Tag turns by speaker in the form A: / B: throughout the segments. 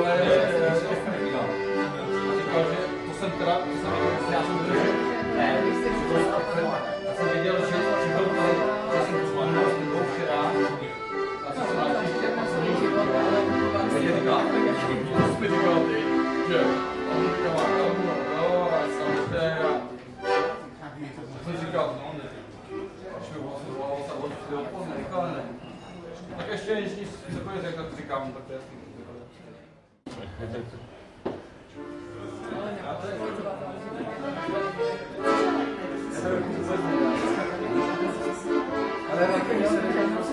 A: Tak ještě než cokoliv řekl, tak říkám, tak to je jasný.
B: Ale na který se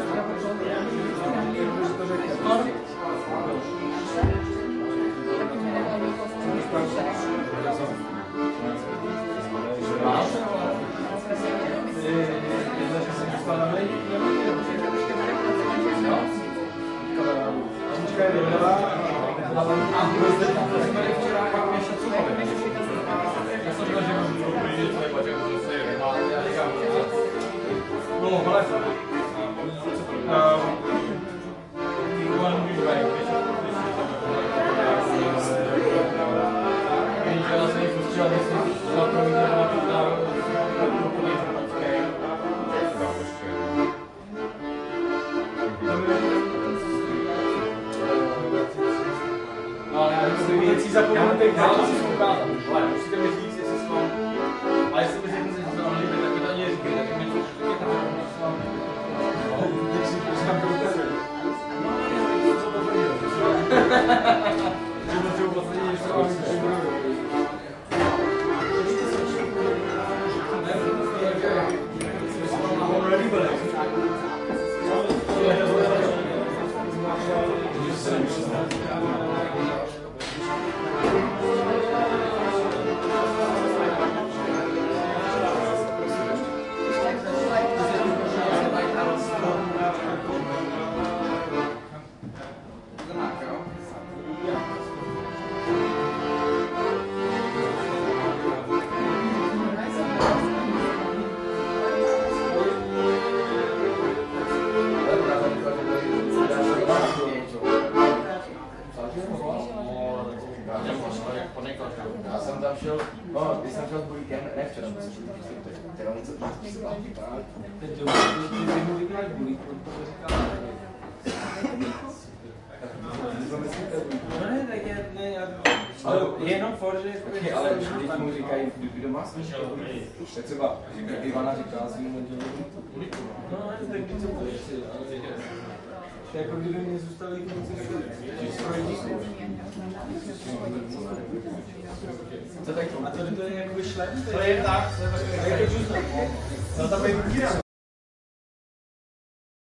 B: věcí zapomenutých, ale to si ukázat. Ale musíte mi říct, jestli s vám... A jestli mi řeknete, že se vám líbí, tak mi to ani říkej, tak mi to říkejte, tak s vám... Když si pustám do tebe. Co to tvrdil? Že to třeba poslední, než to vám říkej.
C: Já jsem tam šel, no, když jsem šel s Bulíkem, ne včera, která on se zpátky pár.
B: Teď mu říkáš Bulík, protože říká... No ne, tak já jenom for, že...
C: Ale když mu říkají, kdo má slyšet, tak třeba Ivana říká svým oddělením Bulíku.
B: No, tak něco bude. To je jako kdyby mě zůstali kluci
C: co tak
B: a to je jako šlep?
A: To je tak, to je takový...
B: No tam je díra.